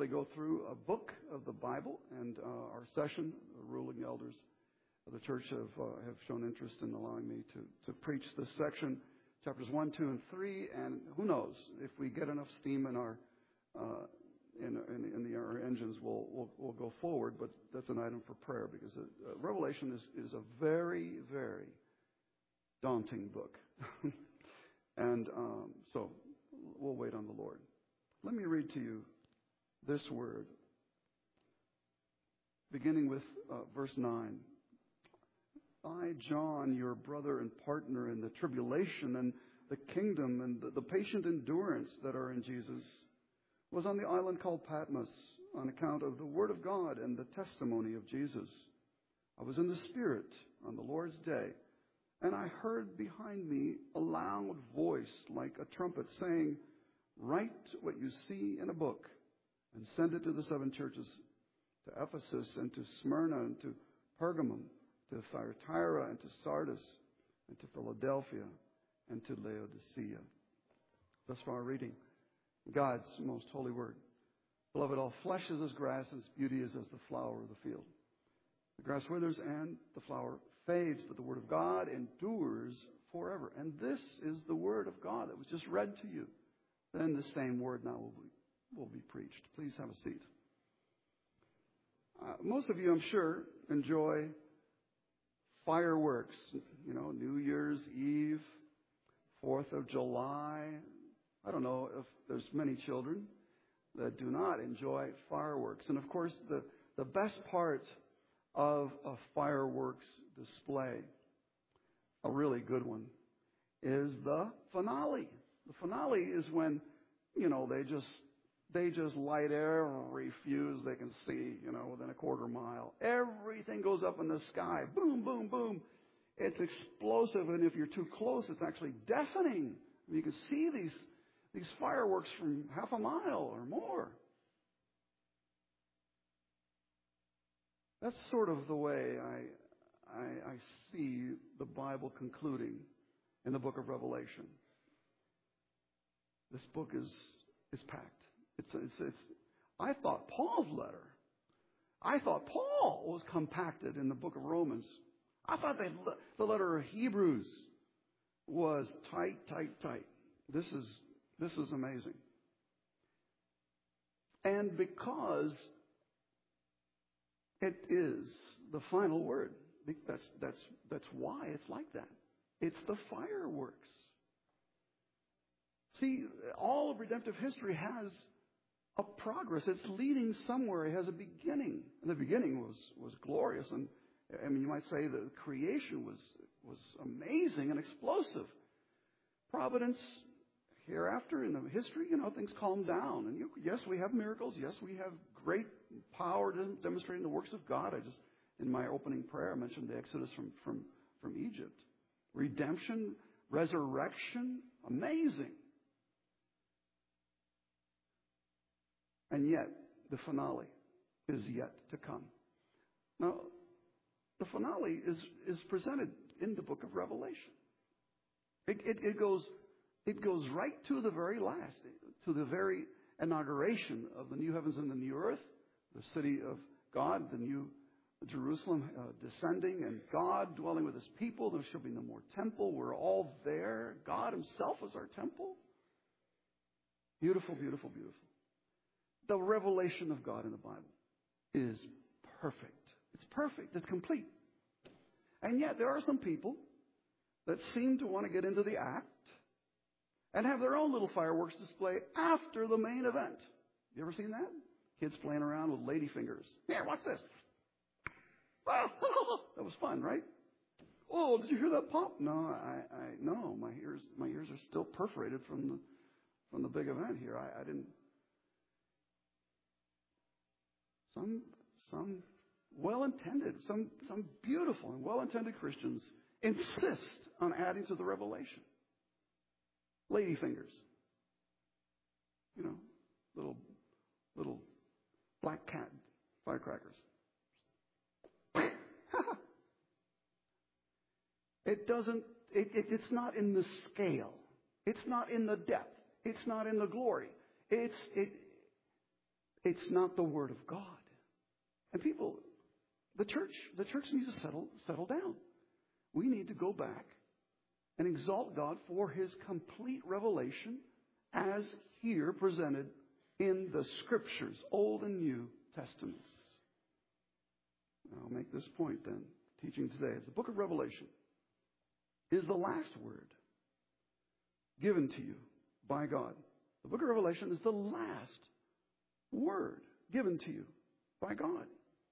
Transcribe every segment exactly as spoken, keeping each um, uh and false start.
usually go through a book of the Bible, and uh, our session, the ruling elders of the church have uh, have shown interest in allowing me to, to preach this section, chapters one, two, and three. And who knows, if we get enough steam in our uh, in, in, in the, our engines, we'll, we'll we'll go forward. But that's an item for prayer, because uh, Revelation is, is a very, very daunting book. And um, so we'll wait on the Lord. Let me read to you this word, beginning with uh, verse nine. I, John, your brother and partner in the tribulation and the kingdom and the, the patient endurance that are in Jesus, was on the island called Patmos on account of the word of God and the testimony of Jesus. I was in the Spirit on the Lord's day, and I heard behind me a loud voice like a trumpet saying, write what you see in a book and send it to the seven churches, to Ephesus and to Smyrna and to Pergamum, to Thyatira and to Sardis and to Philadelphia and to Laodicea. Thus far reading God's most holy word. Beloved, all flesh is as grass, and its beauty is as the flower of the field. The grass withers and the flower fades, but the word of God endures forever. And this is the word of God that was just read to you. Then the same word now will be, will be preached. Please have a seat. Uh, most of you, I'm sure, enjoy fireworks. You know, New Year's Eve, Fourth of July. I don't know if there's many children that do not enjoy fireworks. And of course, the, the best part of a fireworks display, a really good one, is the finale. The finale is when, you know, they just they just light every fuse they can see, you know, within a quarter mile. Everything goes up in the sky. Boom, boom, boom. It's explosive, and if you're too close, it's actually deafening. You can see these these fireworks from half a mile or more. That's sort of the way I, I, I see the Bible concluding in the book of Revelation. This book is is packed. It's, it's, it's, I thought Paul's letter, I thought Paul was compacted in the book of Romans. I thought that the letter of Hebrews was tight, tight, tight. This is, this is amazing. And because it is the final word, that's, that's, that's why it's like that. It's the fireworks. See, all of redemptive history has a progress. It's leading somewhere. It has a beginning. And the beginning was, was glorious. And I mean, you might say the creation was, was amazing and explosive. Providence, hereafter in the history, you know, things calm down. And you, yes, we have miracles. Yes, we have great power demonstrating the works of God. I just, in my opening prayer, I mentioned the Exodus from, from, from Egypt. Redemption, resurrection, amazing. And yet, the finale is yet to come. Now, the finale is, is presented in the book of Revelation. It, it, it goes, it goes right to the very last, to the very inauguration of the new heavens and the new earth, the city of God, the new Jerusalem uh, descending, and God dwelling with his people. There shall be no more temple. We're all there. God himself is our temple. Beautiful, beautiful, beautiful. The revelation of God in the Bible is perfect. It's perfect. It's complete. And yet there are some people that seem to want to get into the act and have their own little fireworks display after the main event. You ever seen that? Kids playing around with lady fingers. Here, watch this. Wow, that was fun, right? Oh, did you hear that pop? No, I, I no, my ears, my ears are still perforated from the from the big event here. I, I didn't. Some, some well-intended, some, some beautiful and well-intended Christians insist on adding to the revelation. Lady fingers. You know, little, little black cat firecrackers. It doesn't, it, it, it's not in the scale. It's not in the depth. It's not in the glory. It's, it, It's not the Word of God. And people, the church, the church needs to settle, settle down. We need to go back and exalt God for His complete revelation as here presented in the Scriptures, Old and New Testaments. I'll make this point then, teaching today. The book of Revelation is the last word given to you by God. The book of Revelation is the last word given to you by God.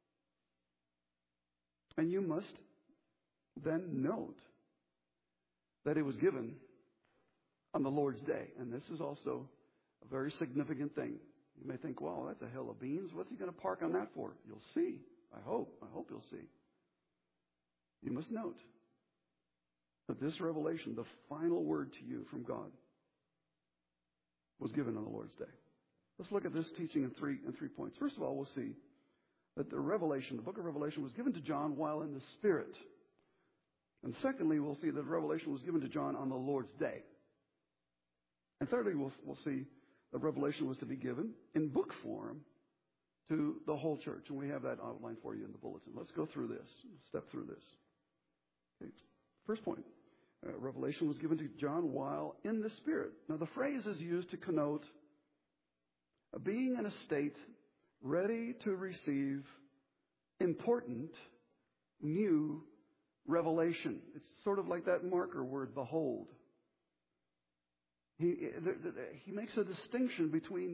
And you must then note that it was given on the Lord's day. And this is also a very significant thing. You may think, well, that's a hill of beans. What's he going to park on that for? You'll see. I hope. I hope you'll see. You must note that this revelation, the final word to you from God, was given on the Lord's day. Let's look at this teaching in three, in three points. First of all, we'll see that the Revelation, the book of Revelation, was given to John while in the Spirit. And secondly, we'll see that Revelation was given to John on the Lord's day. And thirdly, we'll, we'll see that Revelation was to be given in book form to the whole church. And we have that outlined for you in the bulletin. Let's go through this, step through this. Okay. First point, uh, Revelation was given to John while in the Spirit. Now, the phrase is used to connote uh, being in a state ready to receive important, new revelation. It's sort of like that marker word, behold. He, he makes a distinction between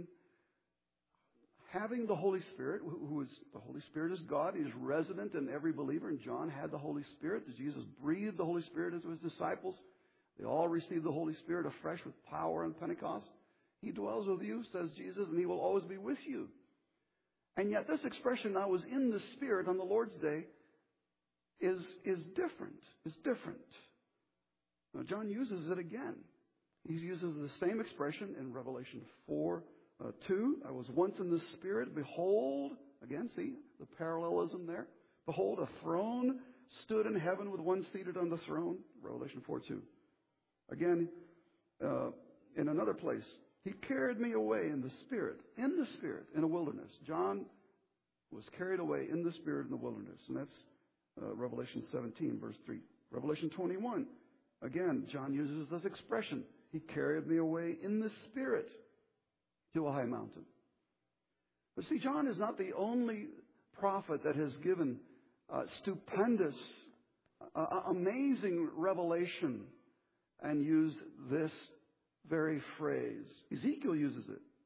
having the Holy Spirit, who is, the Holy Spirit is God. He is resident in every believer. And John had the Holy Spirit. Jesus breathed the Holy Spirit into his disciples. They all received the Holy Spirit afresh with power on Pentecost. He dwells with you, says Jesus, and he will always be with you. And yet this expression, I was in the Spirit on the Lord's day, is, is different. Is different. Now, John uses it again. He uses the same expression in Revelation four, uh, two. I was once in the Spirit. Behold, again, see the parallelism there. Behold, a throne stood in heaven with one seated on the throne. Revelation four, two. Again, uh, in another place, he carried me away in the Spirit, in the Spirit, in a wilderness. John was carried away in the Spirit in the wilderness. And that's uh, Revelation seventeen, verse three. Revelation twenty-one, again, John uses this expression. He carried me away in the Spirit to a high mountain. But see, John is not the only prophet that has given uh, stupendous, uh, amazing revelation and used this very phrase. Ezekiel uses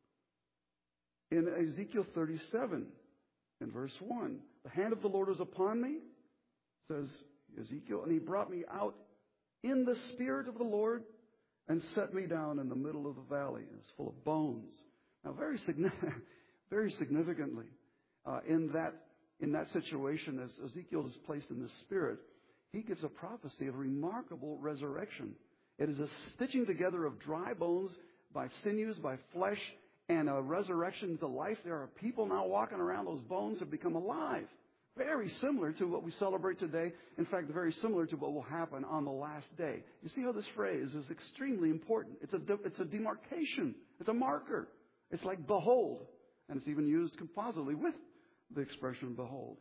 it. In Ezekiel thirty-seven, in verse one, the hand of the Lord was upon me, says Ezekiel, and he brought me out in the Spirit of the Lord and set me down in the middle of the valley. It was full of bones. Now, very, significant, very significantly, uh, in that in that situation, as Ezekiel is placed in the Spirit, he gives a prophecy of remarkable resurrection. It is a stitching together of dry bones by sinews, by flesh, and a resurrection to life. There are people now walking around. Those bones have become alive. Very similar to what we celebrate today. In fact, very similar to what will happen on the last day. You see how this phrase is extremely important. It's a, de- it's a demarcation. It's a marker. It's like behold. And it's even used compositely with the expression behold.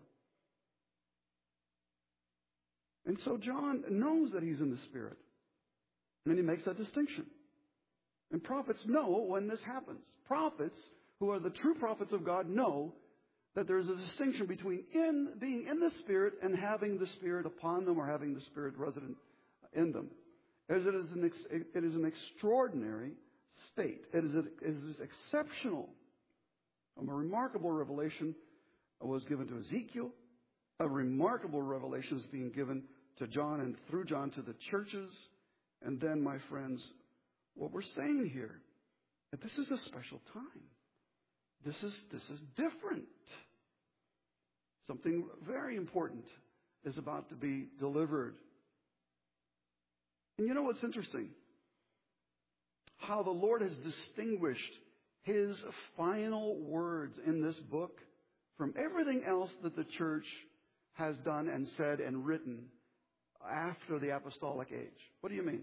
And so John knows that he's in the Spirit. And he makes that distinction. And prophets know when this happens. Prophets, who are the true prophets of God, know that there's a distinction between in being in the Spirit and having the Spirit upon them or having the Spirit resident in them. As it is an, ex- it is an extraordinary state. It is, a, it is exceptional. A remarkable revelation was given to Ezekiel. A remarkable revelation is being given to John and through John to the churches. And then, my friends, what we're saying here, that this is a special time. This is, this is different. Something very important is about to be delivered. And you know what's interesting? How the Lord has distinguished His final words in this book from everything else that the church has done and said and written after the apostolic age. What do you mean?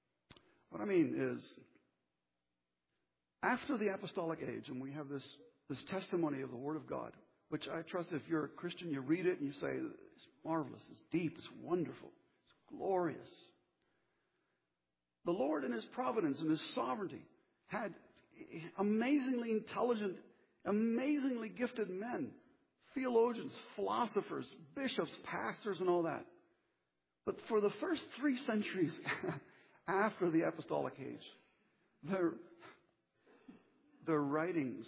What I mean is, after the apostolic age, and we have this, this testimony of the Word of God, which I trust if you're a Christian, you read it and you say, it's marvelous, it's deep, it's wonderful, it's glorious. The Lord in His providence and His sovereignty had amazingly intelligent, amazingly gifted men, theologians, philosophers, bishops, pastors, and all that. But for the first three centuries after the apostolic age, their, their writings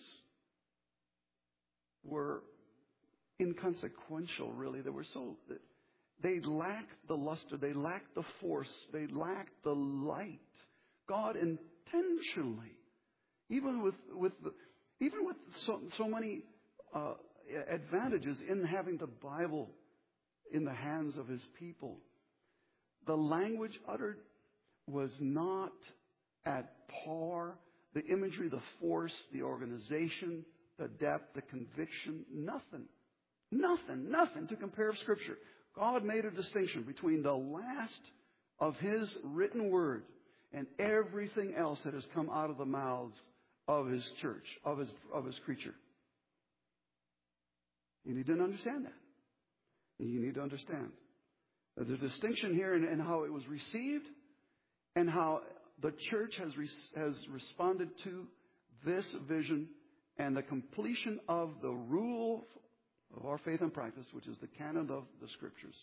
were inconsequential, really. They were so, they lacked the luster, they lacked the force, they lacked the light. God intentionally, even with with the, even with so, so many uh, advantages in having the Bible in the hands of His people, the language uttered was not at par. The imagery, the force, the organization, the depth, the conviction, nothing. Nothing, nothing to compare with Scripture. God made a distinction between the last of His written word and everything else that has come out of the mouths of His church, of His, of His creature. You need to understand that. You need to understand the distinction here in, in how it was received and how the church has, re, has responded to this vision and the completion of the rule of our faith and practice, which is the canon of the Scriptures.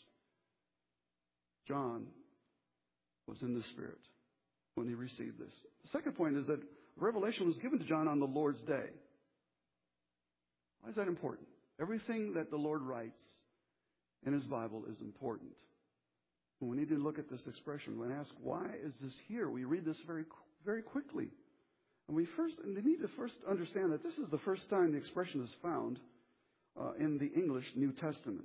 John was in the Spirit when he received this. The second point is that revelation was given to John on the Lord's day. Why is that important? Everything that the Lord writes in His Bible is important. And we need to look at this expression and ask, why is this here? We read this very, very quickly. And we first and we need to first understand that this is the first time the expression is found uh, in the English New Testament.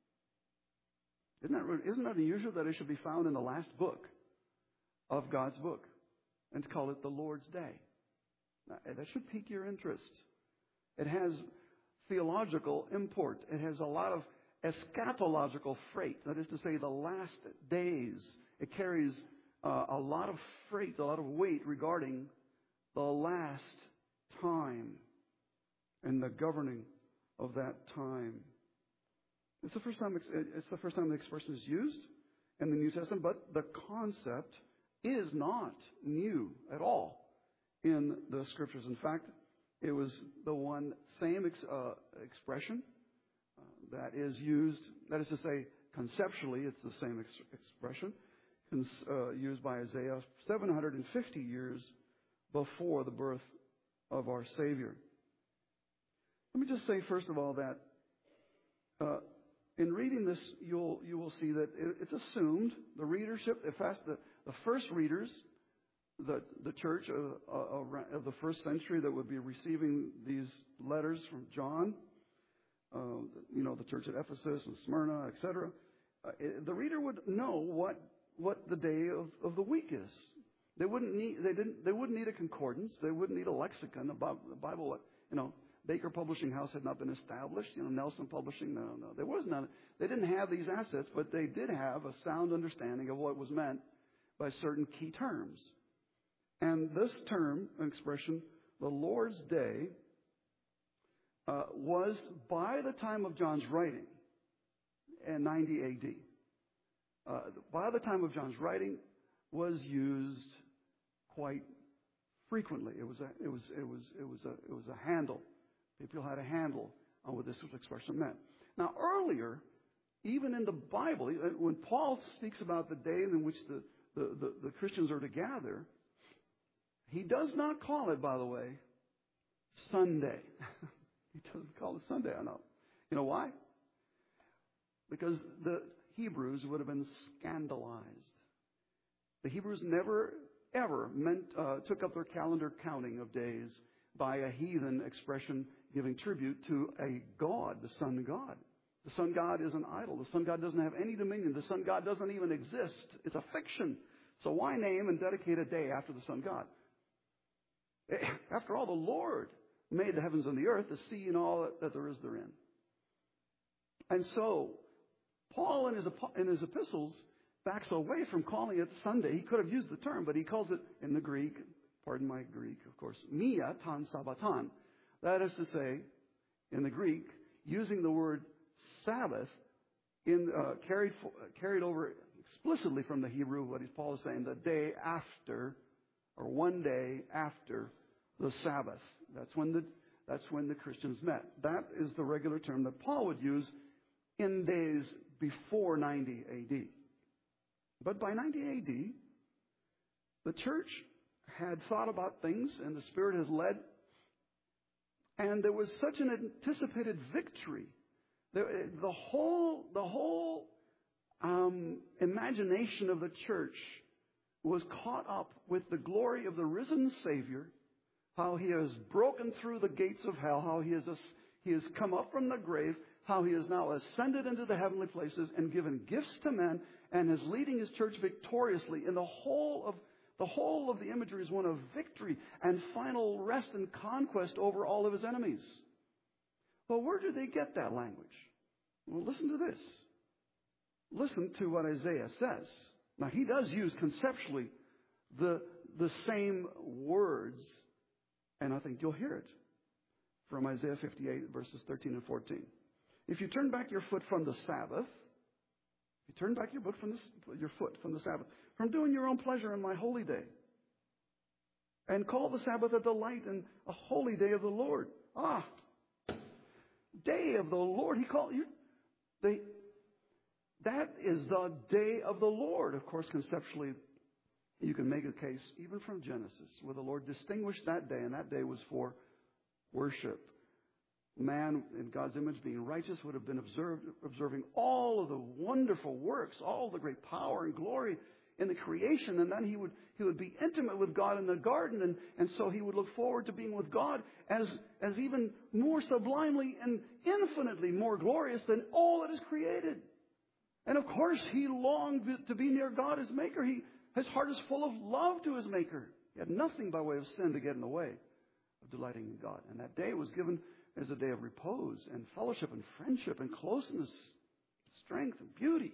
Isn't that, isn't that unusual that it should be found in the last book of God's book? And to call it the Lord's Day. Now, that should pique your interest. It has theological import. It has a lot of eschatological freight. That is to say, the last days. It carries uh, a lot of freight, a lot of weight regarding the last time and the governing of that time. It's the first time it's the first time the expression is used in the New Testament, but the concept is not new at all in the Scriptures. In fact, it was the one same ex, uh, expression uh, that is used, that is to say, conceptually, it's the same ex- expression, cons, uh, used by Isaiah seven hundred fifty years before the birth of our Savior. Let me just say, first of all, that uh, in reading this, you'll you will see that it, it's assumed the readership, if that's the, the first readers, the the church of, of the first century that would be receiving these letters from John, uh, you know, the church at Ephesus and Smyrna, et cetera, uh, the reader would know what what the day of, of the week is. They wouldn't need they didn't they wouldn't need a concordance. They wouldn't need a lexicon about the Bible. You know, Baker Publishing House had not been established. You know, Nelson Publishing, no, no, there was none. They didn't have these assets, but they did have a sound understanding of what was meant by certain key terms. And this term, expression, the Lord's Day, uh, was by the time of John's writing, in ninety A D, uh, by the time of John's writing, was used quite frequently. It was a, it was, it was, it was a, it was a handle. People had a handle on what this expression meant. Now, earlier, even in the Bible, when Paul speaks about the day in which the, the, the, the Christians are to gather, he does not call it, by the way, Sunday. He doesn't call it Sunday. I know. You know why? Because the Hebrews would have been scandalized. The Hebrews never, ever meant, uh, took up their calendar counting of days by a heathen expression giving tribute to a god, the sun god. The sun god is an idol. The sun god doesn't have any dominion. The sun god doesn't even exist. It's a fiction. So why name and dedicate a day after the sun god? After all, the Lord made the heavens and the earth, the sea and all that there is therein. And so, Paul in his, in his epistles backs away from calling it Sunday. He could have used the term, but he calls it in the Greek, pardon my Greek, of course, Mia tan Sabbatan. That is to say, in the Greek, using the word Sabbath in uh, carried carried over explicitly from the Hebrew, what Paul is saying, the day after, or one day after the Sabbath. That's when the that's when the Christians met. That is the regular term that Paul would use in days before ninety A D. But by ninety A D, the church had thought about things, and the Spirit has led, and there was such an anticipated victory. The, the whole the whole um, imagination of the church was caught up with the glory of the risen Savior, how He has broken through the gates of hell, how He has He has come up from the grave, how He has now ascended into the heavenly places and given gifts to men, and is leading His church victoriously. And the whole of the whole of the imagery is one of victory and final rest and conquest over all of His enemies. Well, where did they get that language? Well, listen to this. Listen to what Isaiah says. Now, he does use conceptually the, the same words, and I think you'll hear it from Isaiah fifty-eight, verses thirteen and fourteen. If you turn back your foot from the Sabbath, you turn back your foot from the, your foot from the Sabbath, from doing your own pleasure in my holy day, and call the Sabbath a delight and a holy day of the Lord. Ah, day of the Lord. He called you. They, that is the day of the Lord. Of course, conceptually, you can make a case even from Genesis, where the Lord distinguished that day, and that day was for worship. Man in God's image, being righteous, would have been observed, observing all of the wonderful works, all the great power and glory in the creation, and then he would he would be intimate with God in the garden, and, and so he would look forward to being with God as as even more sublimely and infinitely more glorious than all that is created. And of course, he longed to be near God, his Maker. He his heart is full of love to his Maker. He had nothing by way of sin to get in the way of delighting in God. And that day was given as a day of repose and fellowship and friendship and closeness, strength and beauty.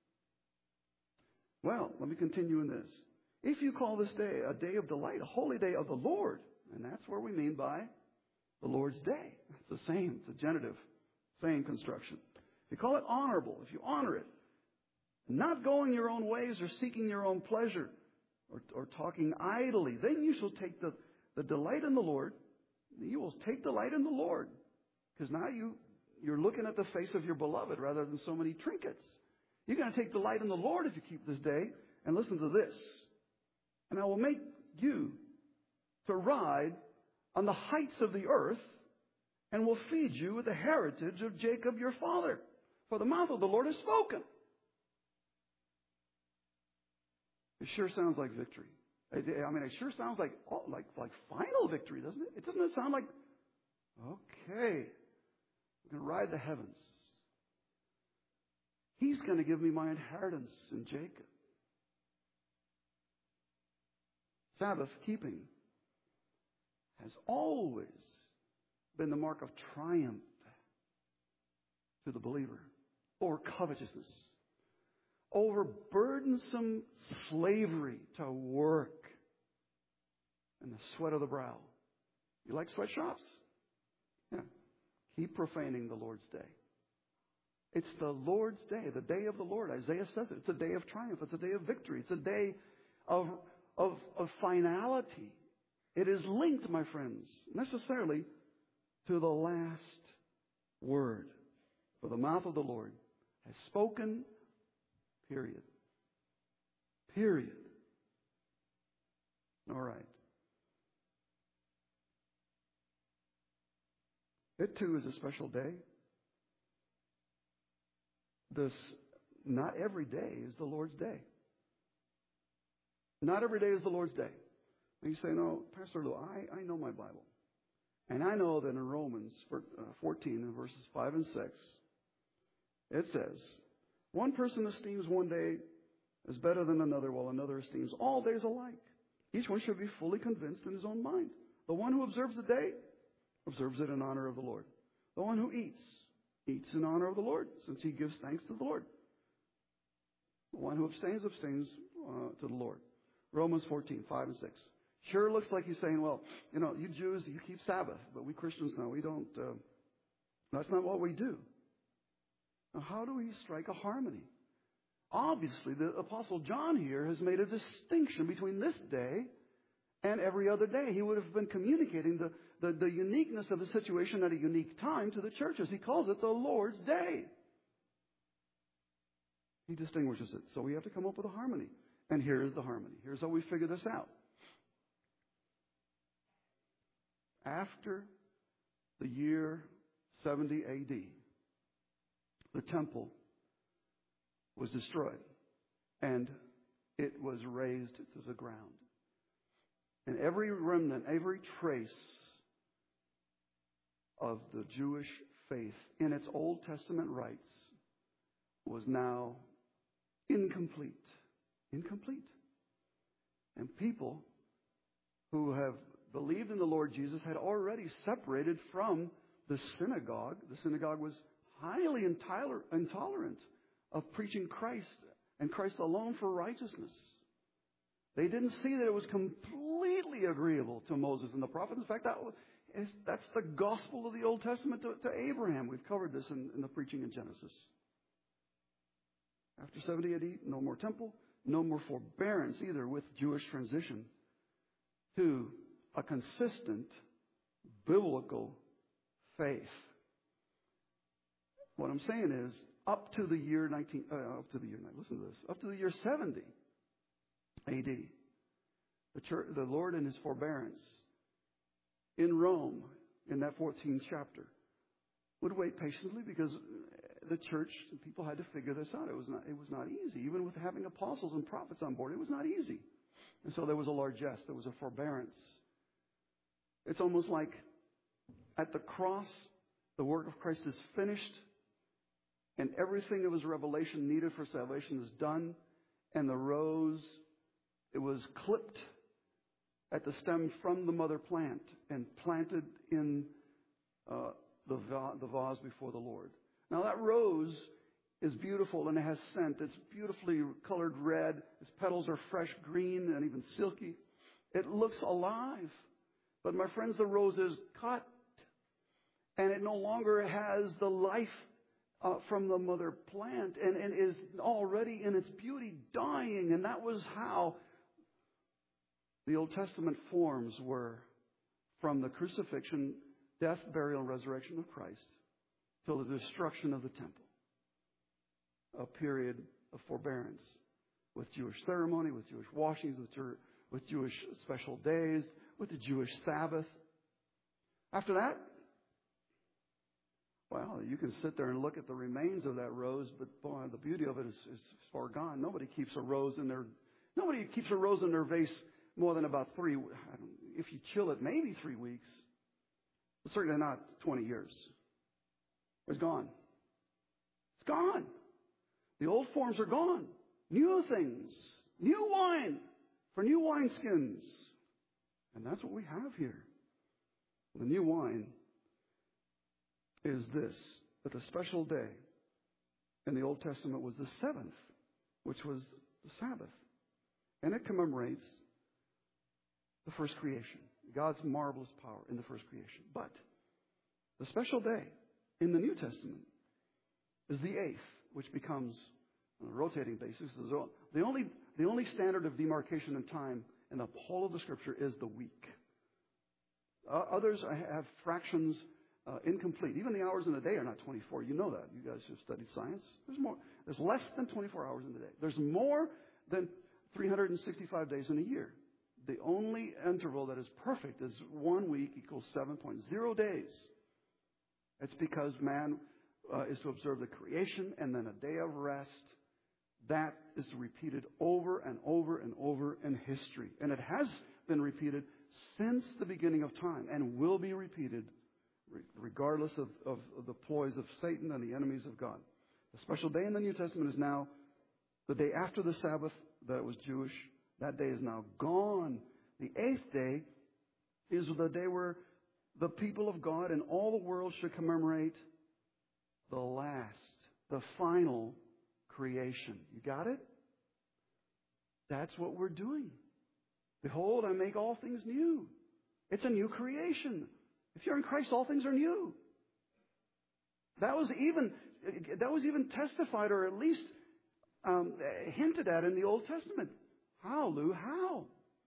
Well, let me continue in this. If you call this day a day of delight, a holy day of the Lord, and that's where we mean by the Lord's day. It's the same. It's a genitive, same construction. If you call it honorable, if you honor it, not going your own ways or seeking your own pleasure or, or talking idly, then you shall take the, the delight in the Lord. You will take delight in the Lord, because now you, you're looking at the face of your beloved rather than so many trinkets. You're going to take delight in the Lord if you keep this day. And listen to this. And I will make you to ride on the heights of the earth, and will feed you with the heritage of Jacob your father. For the mouth of the Lord has spoken. It sure sounds like victory. I mean, it sure sounds like oh, like like final victory, doesn't it? It doesn't sound like, okay, I'm going to ride the heavens. He's going to give me my inheritance in Jacob. Sabbath keeping has always been the mark of triumph to the believer over covetousness, over burdensome slavery to work and the sweat of the brow. You like sweatshops? Yeah. Keep profaning the Lord's day. It's the Lord's day, the day of the Lord. Isaiah says it. It's a day of triumph. It's a day of victory. It's a day of, of, of finality. It is linked, my friends, necessarily to the last word. For the mouth of the Lord has spoken, period. Period. All right. It too is a special day. This, not every day is the Lord's day. Not every day is the Lord's day. And you say, no, Pastor Lou, I, I know my Bible. And I know that in Romans fourteen, in verses five and six, it says, one person esteems one day as better than another, while another esteems all days alike. Each one should be fully convinced in his own mind. The one who observes the day, observes it in honor of the Lord. The one who eats, eats in honor of the Lord, since he gives thanks to the Lord. The one who abstains, abstains uh, to the Lord. Romans fourteen, five and six. Sure looks like he's saying, well, you know, you Jews, you keep Sabbath, but we Christians, no, we don't. Uh, that's not what we do. Now, how do we strike a harmony? Obviously, the Apostle John here has made a distinction between this day and every other day. He would have been communicating the, the, the uniqueness of the situation at a unique time to the churches. He calls it the Lord's Day. He distinguishes it. So we have to come up with a harmony. And here is the harmony. Here's how we figure this out. After the year seventy A D, the temple was destroyed and it was razed to the ground. And every remnant, every trace of the Jewish faith in its Old Testament rites was now incomplete. Incomplete. And people who have believed in the Lord Jesus had already separated from the synagogue. The synagogue was highly intolerant of preaching Christ and Christ alone for righteousness. They didn't see that it was completely agreeable to Moses and the prophets. In fact, that was, that's the gospel of the Old Testament to, to Abraham. We've covered this in, in the preaching in Genesis. After seventy A D, no more temple, no more forbearance either with Jewish transition to a consistent biblical faith. What I'm saying is, up to the year nineteen, uh, up to the year, listen to this, up to the year seventy A D, the church, the Lord in His forbearance in Rome, in that fourteenth chapter, would wait patiently because the church, people had to figure this out. It was not, it was not easy. Even with having apostles and prophets on board, it was not easy. And so there was a largesse, there was a forbearance. It's almost like at the cross, the work of Christ is finished, and everything that was revelation needed for salvation is done, and the rose, it was clipped at the stem from the mother plant and planted in uh, the, va- the vase before the Lord. Now that rose is beautiful and it has scent. It's beautifully colored red. Its petals are fresh green and even silky. It looks alive. But my friends, the rose is cut and it no longer has the life uh, from the mother plant and, and is already in its beauty dying. And that was how the Old Testament forms were from the crucifixion, death, burial, and resurrection of Christ till the destruction of the temple. A period of forbearance with Jewish ceremony, with Jewish washings, with, Jew- with Jewish special days, with the Jewish Sabbath. After that, well, you can sit there and look at the remains of that rose, but boy, the beauty of it is, is far gone. Nobody keeps a rose in their nobody keeps a rose in their vase more than about three. I don't, if you chill it, maybe three weeks, but certainly not twenty years. It's gone. It's gone. The old forms are gone. New things, new wine for new wineskins. And that's what we have here. The new wine is this, that the special day in the Old Testament was the seventh, which was the Sabbath. And it commemorates the first creation, God's marvelous power in the first creation. But the special day in the New Testament is the eighth, which becomes, on a rotating basis, the only, the only standard of demarcation in time in the whole of the Scripture is the week. Uh, others have fractions uh, incomplete. Even the hours in the day are not twenty-four. You know that. You guys have studied science. There's more. There's less than twenty-four hours in the day. There's more than three hundred sixty-five days in a year. The only interval that is perfect is one week equals seven point zero days. It's because man uh, is to observe the creation and then a day of rest. That is repeated over and over and over in history. And it has been repeated since the beginning of time and will be repeated regardless of, of, of the ploys of Satan and the enemies of God. The special day in the New Testament is now the day after the Sabbath that was Jewish. That day is now gone. The eighth day is the day where the people of God and all the world should commemorate the last, the final creation. You got it? That's what we're doing. Behold, I make all things new. It's a new creation. If you're in Christ, all things are new. That was even that was even testified, or at least um, hinted at in the Old Testament. How, Lou? How?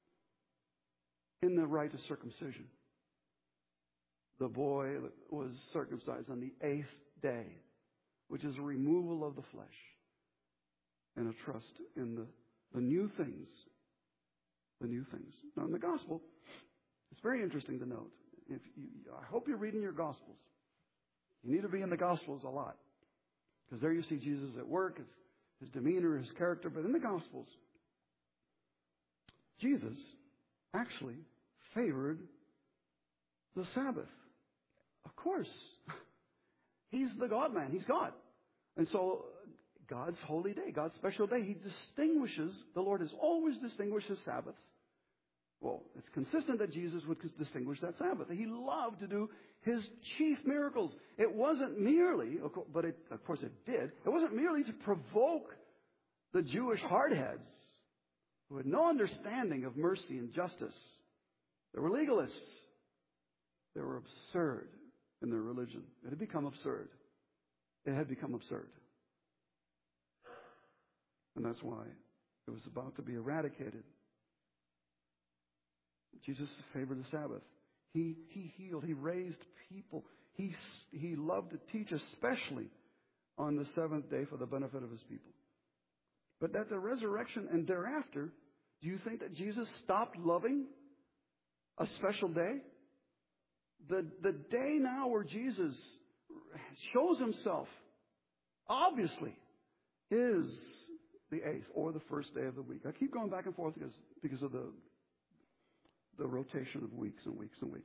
In the rite of circumcision, the boy was circumcised on the eighth day, which is a removal of the flesh and a trust in the, the new things. The new things. Now, in the gospel, it's very interesting to note. If you, I hope you're reading your gospels. You need to be in the gospels a lot, because there you see Jesus at work, his, his demeanor, his character. But in the gospels, Jesus actually favored the Sabbath. Of course. He's the God-man. He's God. And so God's holy day, God's special day, He distinguishes, the Lord has always distinguished His Sabbaths. Well, it's consistent that Jesus would distinguish that Sabbath. He loved to do His chief miracles. It wasn't merely, but it, of course it did, it wasn't merely to provoke the Jewish hardheads who had no understanding of mercy and justice. They were legalists. They were absurd in their religion. It had become absurd. It had become absurd. And that's why it was about to be eradicated. Jesus favored the Sabbath. He, he healed. He raised people. He, he loved to teach, especially on the seventh day for the benefit of His people. But at the resurrection and thereafter, do you think that Jesus stopped loving a special day? The, the day now where Jesus shows Himself, obviously, is the eighth or the first day of the week. I keep going back and forth because, because of the, the rotation of weeks and weeks and weeks.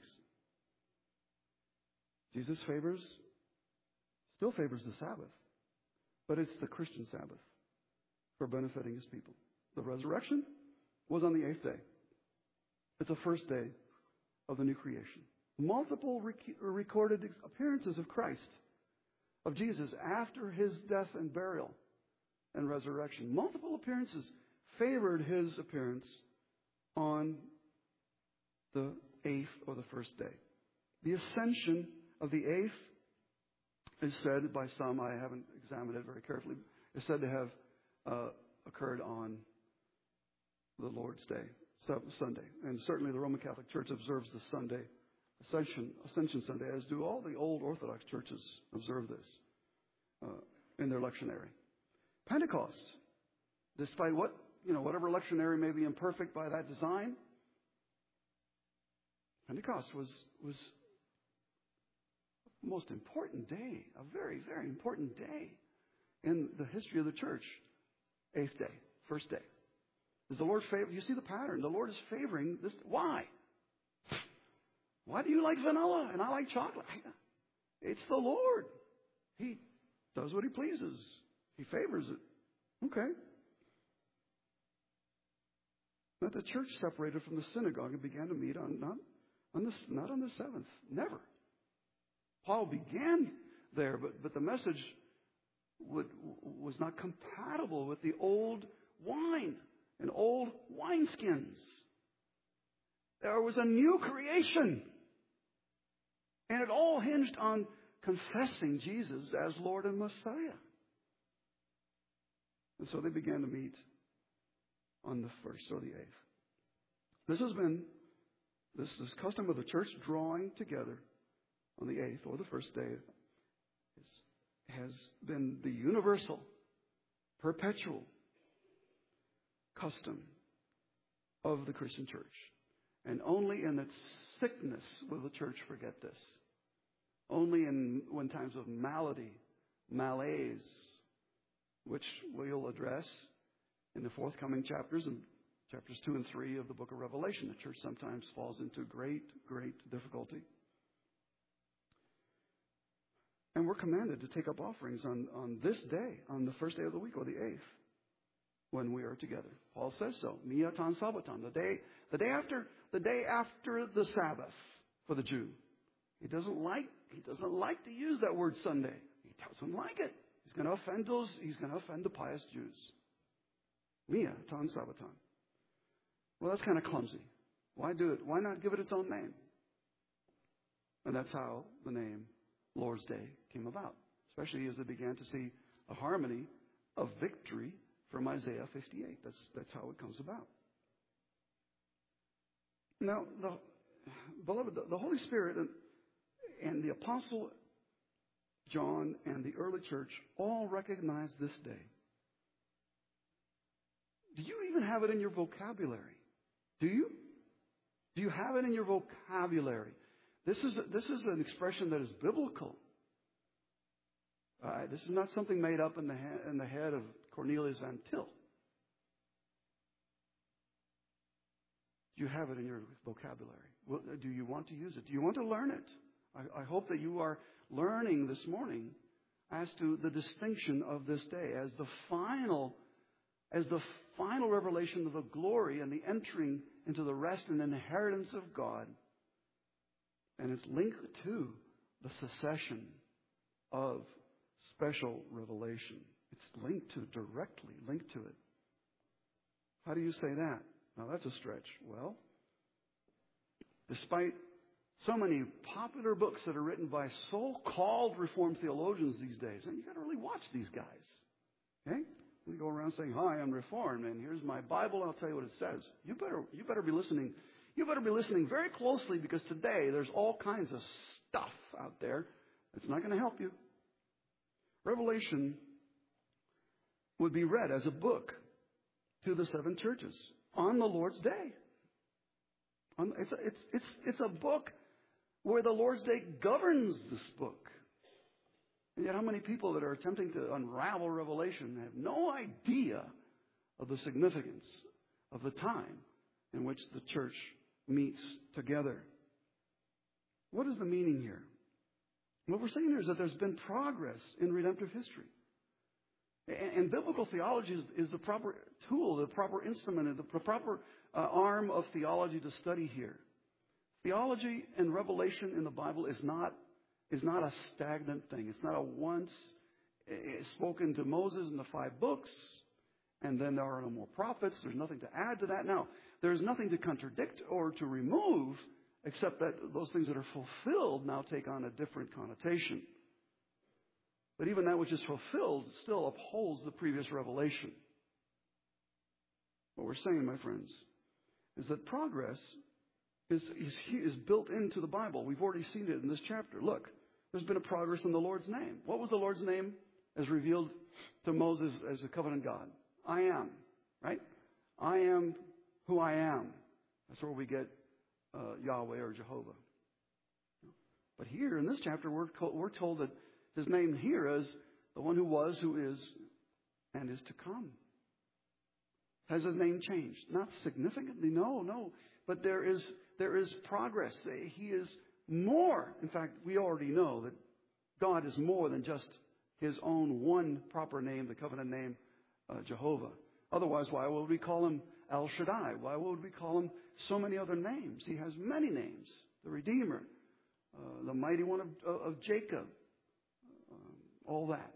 Jesus favors, still favors the Sabbath, but it's the Christian Sabbath for benefiting His people. The resurrection was on the eighth day. It's the first day of the new creation. Multiple rec- recorded appearances of Christ, of Jesus, after His death and burial and resurrection. Multiple appearances favored His appearance on the eighth or the first day. The ascension of the eighth is said by some, I haven't examined it very carefully, is said to have uh, occurred on the Lord's Day, Sunday. And certainly the Roman Catholic Church observes the Sunday, Ascension, Ascension Sunday, as do all the old Orthodox churches observe this uh, in their lectionary. Pentecost, despite what, you know, whatever lectionary may be imperfect by that design, Pentecost was, was the most important day, a very, very important day in the history of the church. Eighth day, first day. Is the Lord favor? You see the pattern. The Lord is favoring this. Why? Why do you like vanilla and I like chocolate? It's the Lord. He does what He pleases. He favors it. Okay. But the church separated from the synagogue and began to meet on not on the not on the seventh. Never. Paul began there, but but the message would, was not compatible with the old wine and old wineskins. There was a new creation. And it all hinged on confessing Jesus as Lord and Messiah. And so they began to meet on the first or the eighth. This has been this, this custom of the church drawing together on the eighth or the first day is, has been the universal, perpetual custom of the Christian church. And only in its sickness will the church forget this. Only in when times of malady, malaise, which we'll address in the forthcoming chapters, in chapters two and three of the book of Revelation, the church sometimes falls into great, great difficulty. And we're commanded to take up offerings on, on this day, on the first day of the week, or the eighth, when we are together. Paul says so. Miatan Sabbaton, the day, the day after, the day after the Sabbath for the Jew. He doesn't like, he doesn't like to use that word Sunday. He doesn't like it. He's going to offend those, he's going to offend the pious Jews. Miatan Sabbaton. Well, that's kind of clumsy. Why do it? Why not give it its own name? And that's how the name Lord's Day came about, especially as they began to see a harmony of victory from Isaiah fifty-eight. That's, that's how it comes about. Now, the, beloved, the, the Holy Spirit and, and the Apostle John and the early church all recognize this day. Do you even have it in your vocabulary? Do you? Do you have it in your vocabulary? This is, this is an expression that is biblical. Uh, this is not something made up in the, ha- in the head of Cornelius Van Til. Do you have it in your vocabulary? Well, do you want to use it? Do you want to learn it? I, I hope that you are learning this morning as to the distinction of this day as the final, as the final revelation of the glory and the entering into the rest and inheritance of God. And it's linked to the succession of special revelation. It's linked to, directly linked to it. How do you say that? Now that's a stretch. Well, despite so many popular books that are written by so-called Reformed theologians these days, and you got to really watch these guys. Okay? We go around saying, "Hi, I'm Reformed, and here's my Bible. I'll tell you what it says." You better, you better be listening. You better be listening very closely, because today there's all kinds of stuff out there that's not going to help you. Revelation would be read as a book to the seven churches on the Lord's Day. It's a, it's, it's, it's a book where the Lord's Day governs this book. And yet how many people that are attempting to unravel Revelation have no idea of the significance of the time in which the church meets together? What is the meaning here? What we're saying here is that there's been progress in redemptive history. And, and biblical theology is, is the proper tool, the proper instrument, the proper uh, arm of theology to study here. Theology and revelation in the Bible is not is not a stagnant thing. It's not a once it's spoken to Moses in the five books, and then there are no more prophets. There's nothing to add to that. Now, there's nothing to contradict or to remove, except that those things that are fulfilled now take on a different connotation. But even that which is fulfilled still upholds the previous revelation. What we're saying, my friends, is that progress is, is, is built into the Bible. We've already seen it in this chapter. Look, there's been a progress in the Lord's name. What was the Lord's name as revealed to Moses as a covenant God? I am, right? I am who I am. That's where we get uh, Yahweh or Jehovah. But here in this chapter, we're, we're told that his name here is the one who was, who is, and is to come. Has his name changed? Not significantly, no, no. But there is there is progress. He is more. In fact, we already know that God is more than just his own one proper name, the covenant name, uh, Jehovah. Otherwise, why would we call him El Shaddai? Why would we call him so many other names? He has many names. The Redeemer, uh, the Mighty One of, of Jacob, uh, all that.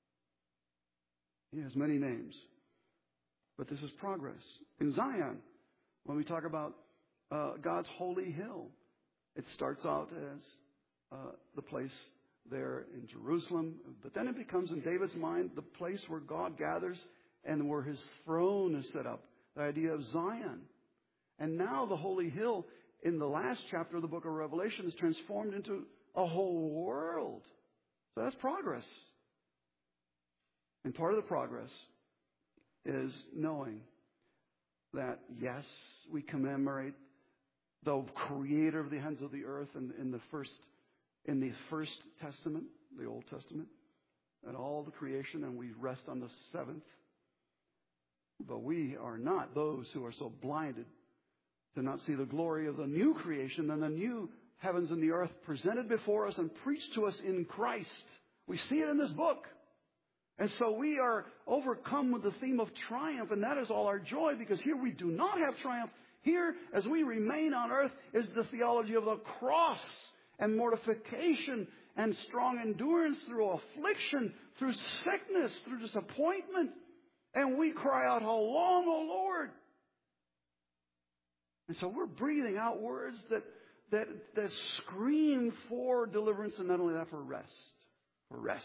He has many names. But this is progress. In Zion, when we talk about uh, God's holy hill, it starts out as uh, the place there in Jerusalem. But then it becomes, in David's mind, the place where God gathers and where his throne is set up. The idea of Zion. And now the holy hill in the last chapter of the book of Revelation is transformed into a whole world. So that's progress. And part of the progress is knowing that, yes, we commemorate the creator of the ends of the earth in, in the first in the first testament, the Old Testament, and all the creation, and we rest on the seventh. But we are not those who are so blinded to not see the glory of the new creation and the new heavens and the earth presented before us and preached to us in Christ. We see it in this book. And so we are overcome with the theme of triumph, and that is all our joy, because here we do not have triumph. Here, as we remain on earth, is the theology of the cross and mortification and strong endurance through affliction, through sickness, through disappointment. And we cry out, how long, O Lord? And so we're breathing out words that, that, that scream for deliverance, and not only that, for rest. For rest.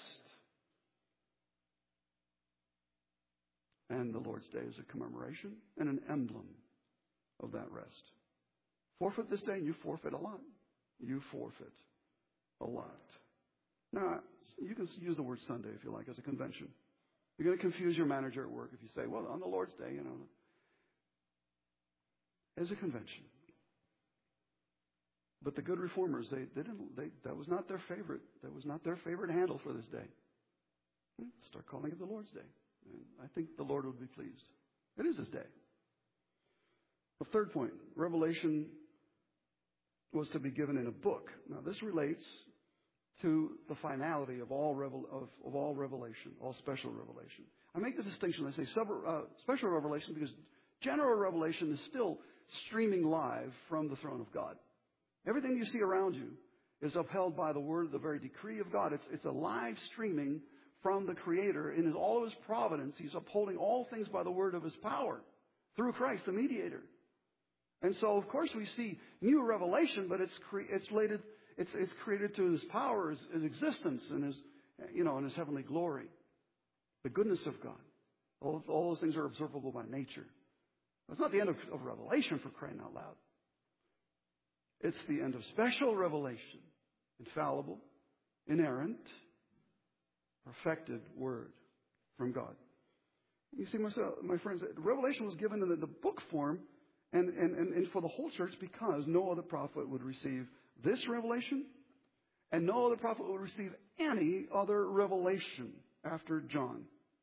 And the Lord's Day is a commemoration and an emblem of that rest. Forfeit this day, and you forfeit a lot. You forfeit a lot. Now, you can use the word Sunday if you like as a convention. You're going to confuse your manager at work if you say, well, on the Lord's Day, you know. As a convention. But the good reformers, they, they didn't. They, that was not their favorite. That was not their favorite handle for this day. Start calling it the Lord's Day, and I think the Lord would be pleased. It is His day. The third point: Revelation was to be given in a book. Now, this relates to the finality of all revel, of, of all revelation, all special revelation. I make the distinction. I say several, uh, special revelation because general revelation is still streaming live from the throne of God. Everything you see around you is upheld by the word, the very decree of God. It's, it's a live streaming from the Creator. In his, all of His providence, He's upholding all things by the word of His power through Christ, the mediator. And so, of course, we see new revelation, but it's cre- it's related, it's it's created to His power, His, His existence, and His you know, and His heavenly glory, the goodness of God. All, all those things are observable by nature. It's not the end of, of revelation, for crying out loud. It's the end of special revelation, infallible, inerrant, perfected word from God. You see, my, my friends, revelation was given in the, the book form and, and, and, and for the whole church because no other prophet would receive this revelation and no other prophet would receive any other revelation after John.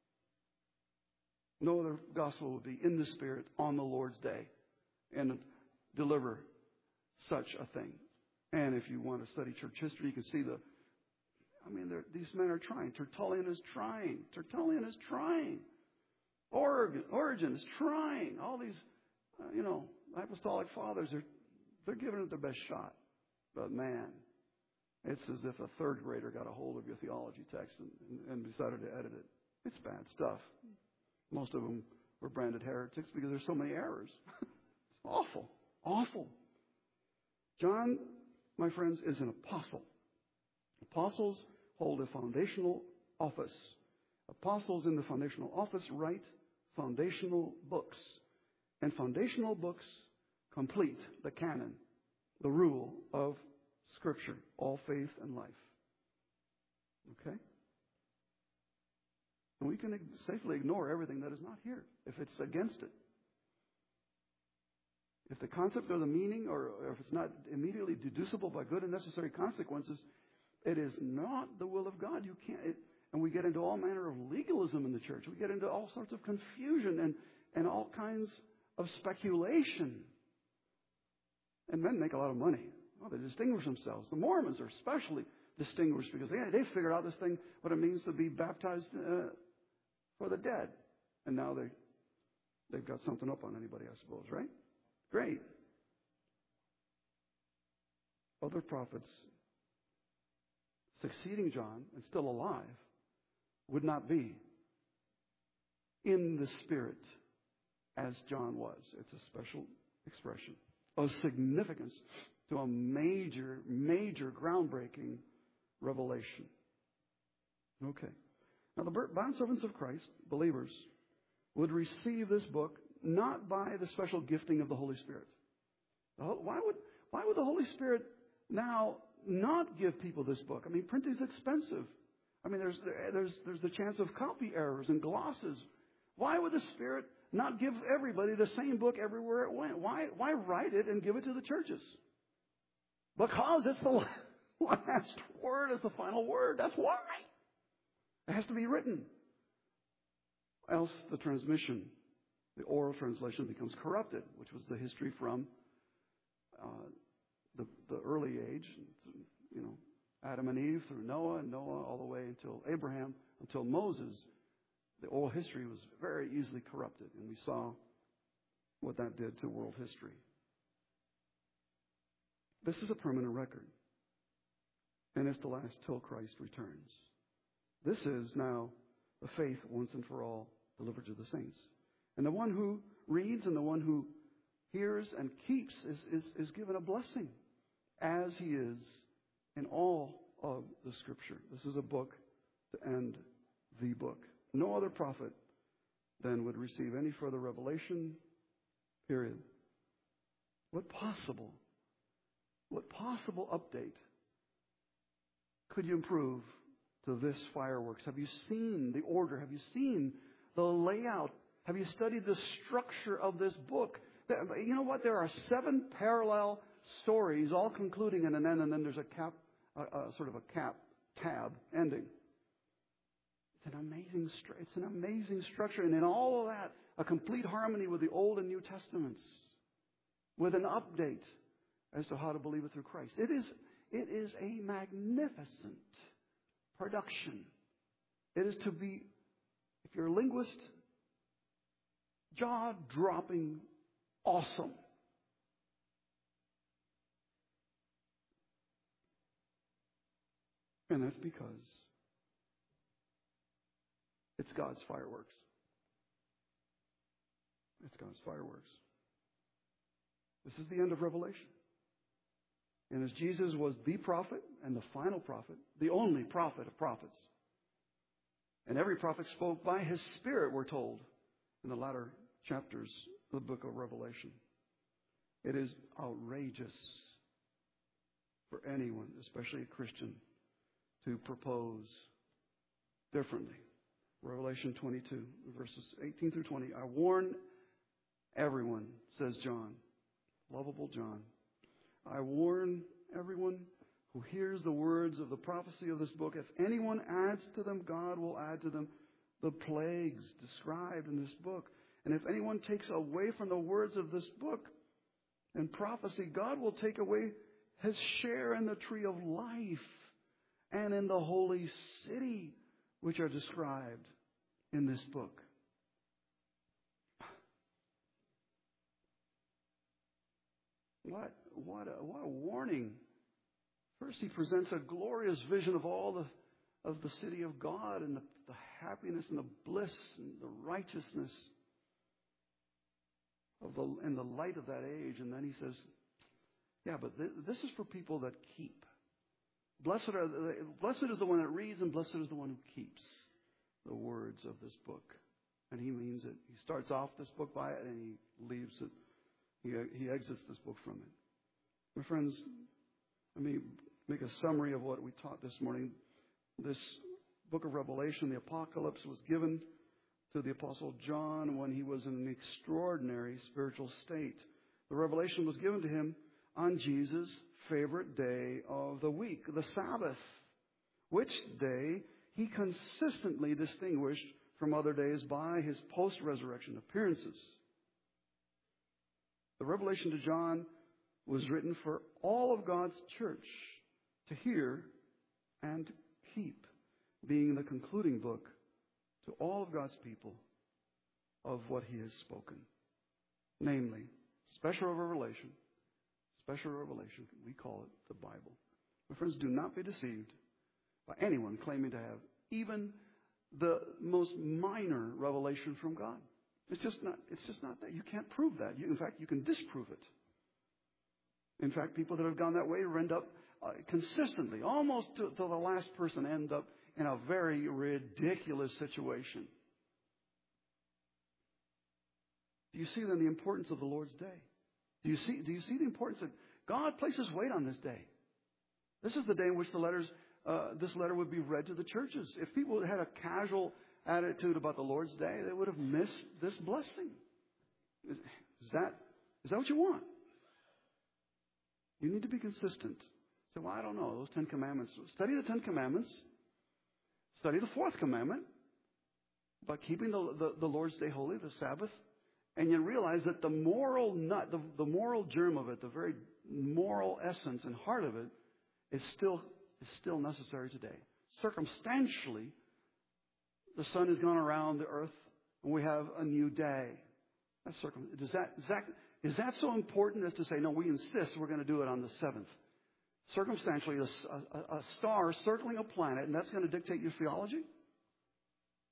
No other gospel would be in the Spirit on the Lord's day and deliver such a thing. And if you want to study church history, you can see the, I mean, these men are trying. Tertullian is trying. Tertullian is trying. Origen, Origen is trying. All these, uh, you know, apostolic fathers, are they're giving it their best shot. But man, it's as if a third grader got a hold of your theology text and, and, and decided to edit it. It's bad stuff. Most of them were branded heretics because there's so many errors. It's awful. Awful. John, my friends, is an apostle. Apostles hold a foundational office. Apostles in the foundational office write foundational books. And foundational books complete the canon, the rule of Scripture, all faith and life. Okay? And we can safely ignore everything that is not here if it's against it. If the concept or the meaning, or if it's not immediately deducible by good and necessary consequences, it is not the will of God. You can't. It, and we get into all manner of legalism in the church. We get into all sorts of confusion and, and all kinds of speculation. And men make a lot of money. Well, they distinguish themselves. The Mormons are especially distinguished because they they figured out this thing, what it means to be baptized uh, for the dead. And now they, they've got something up on anybody, I suppose, right? Great. Other prophets succeeding John and still alive would not be in the Spirit as John was. It's a special expression of significance to a major, major groundbreaking revelation. Okay. Now, the bondservants of Christ, believers, would receive this book not by the special gifting of the Holy Spirit. Why would, why would the Holy Spirit now not give people this book? I mean, printing is expensive. I mean, there's, there's, there's the chance of copy errors and glosses. Why would the Spirit not give everybody the same book everywhere it went? Why, why write it and give it to the churches? Because it's the last word, it's the final word. That's why. It has to be written. Else the transmission, the oral translation, becomes corrupted, which was the history from uh, the, the early age, you know, Adam and Eve through Noah, and Noah all the way until Abraham, until Moses. The oral history was very easily corrupted, and we saw what that did to world history. This is a permanent record, and it's to last till Christ returns. This is now the faith once and for all delivered to the saints. And the one who reads and the one who hears and keeps is, is, is given a blessing, as he is in all of the Scripture. This is a book to end the book. No other prophet then would receive any further revelation, period. What possible, what possible update could you improve to this fireworks? Have you seen the order? Have you seen the layout? Have you studied the structure of this book? You know what? There are seven parallel stories, all concluding in an end, and then there's a cap, a, a sort of a cap, tab, ending. It's an amazing, it's an amazing structure, and in all of that, a complete harmony with the Old and New Testaments, with an update as to how to believe it through Christ. It is, it is a magnificent production. It is to be, if you're a linguist, jaw-dropping awesome. And that's because it's God's fireworks. It's God's fireworks. This is the end of Revelation. And as Jesus was the prophet and the final prophet, the only prophet of prophets, and every prophet spoke by his Spirit, we're told, in the latter chapters of the book of Revelation. It is outrageous for anyone, especially a Christian, to propose differently. Revelation twenty-two, verses eighteen through twenty. I warn everyone, says John, lovable John. I warn everyone who hears the words of the prophecy of this book. If anyone adds to them, God will add to them the plagues described in this book. And if anyone takes away from the words of this book and prophecy, God will take away his share in the tree of life and in the holy city, which are described in this book. What, what, a, what a warning. First, he presents a glorious vision of all the, of the city of God and the, the happiness and the bliss and the righteousness of the, in the light of that age. And then he says, yeah, but th- this is for people that keep. Blessed are the, blessed is the one that reads, and blessed is the one who keeps the words of this book. And he means it. He starts off this book by it, and he leaves it. He, he exits this book from it. My friends, let me make a summary of what we taught this morning. This book of Revelation, the Apocalypse, was given to the Apostle John when he was in an extraordinary spiritual state. The revelation was given to him on Jesus' favorite day of the week, the Sabbath, which day he consistently distinguished from other days by his post-resurrection appearances. The revelation to John was written for all of God's church to hear and keep, being the concluding book to all of God's people of what he has spoken. Namely, special revelation, special revelation, we call it the Bible. My friends, do not be deceived by anyone claiming to have even the most minor revelation from God. It's just not, it's just not that. You can't prove that. You, in fact, you can disprove it. In fact, people that have gone that way end up uh, consistently, almost to, to the last person, end up in a very ridiculous situation. Do you see then the importance of the Lord's day? Do you see, do you see the importance of God places weight on this day? This is the day in which the letters, uh, this letter would be read to the churches. If people had a casual attitude about the Lord's day, they would have missed this blessing. Is, is that is that what you want? You need to be consistent. So, well, I don't know, those Ten Commandments. Study the Ten Commandments. Study the fourth commandment about keeping the, the, the Lord's day holy, the Sabbath. And you realize that the moral nut, the, the moral germ of it, the very moral essence and heart of it is still, is still necessary today. Circumstantially, the sun has gone around the earth and we have a new day. That's circum- does that, is that, is that so important as to say, no, we insist we're going to do it on the seventh? Circumstantially, a, a, a star circling a planet, and that's going to dictate your theology?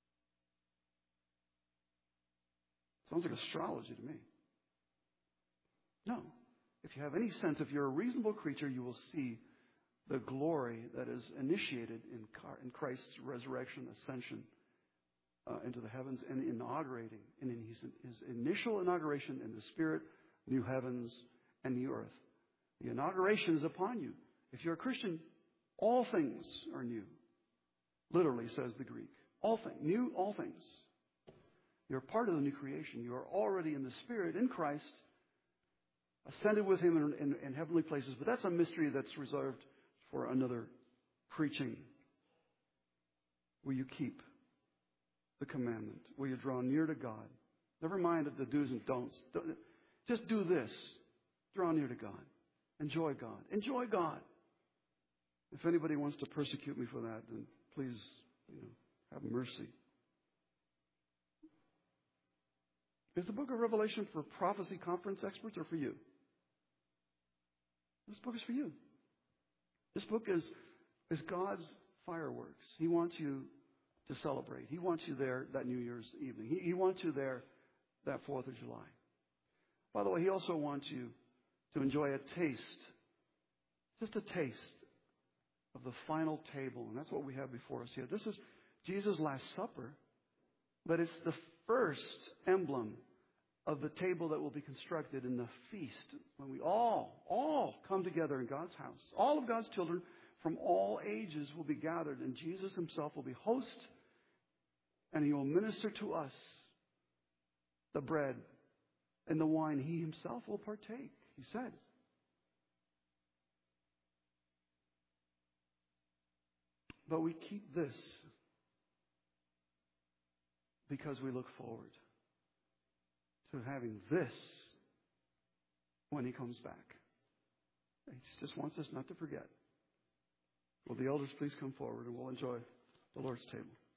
Sounds like astrology to me. No. If you have any sense, if you're a reasonable creature, you will see the glory that is initiated in Christ's resurrection, ascension uh, into the heavens, and inaugurating, and in his, his initial inauguration in the Spirit, new heavens and new earth. The inauguration is upon you. If you're a Christian, all things are new. Literally, says the Greek. All things, new, all things. You're part of the new creation. You are already in the Spirit, in Christ, ascended with Him in, in, in heavenly places. But that's a mystery that's reserved for another preaching. Will you keep the commandment? Will you draw near to God? Never mind the do's and don'ts. Just do this. Draw near to God. Enjoy God. Enjoy God. If anybody wants to persecute me for that, then please, you know, have mercy. Is the book of Revelation for prophecy conference experts or for you? This book is for you. This book is, is God's fireworks. He wants you to celebrate. He wants you there that New Year's evening. He, he wants you there that fourth of July. By the way, He also wants you to enjoy a taste, just a taste of the final table. And that's what we have before us here. This is Jesus' Last Supper, but it's the first emblem of the table that will be constructed in the feast when we all, all come together in God's house. All of God's children from all ages will be gathered, and Jesus Himself will be host, and He will minister to us the bread and the wine. He Himself will partake, He said. But we keep this because we look forward to having this when He comes back. He just wants us not to forget. Will the elders please come forward and we'll enjoy the Lord's table.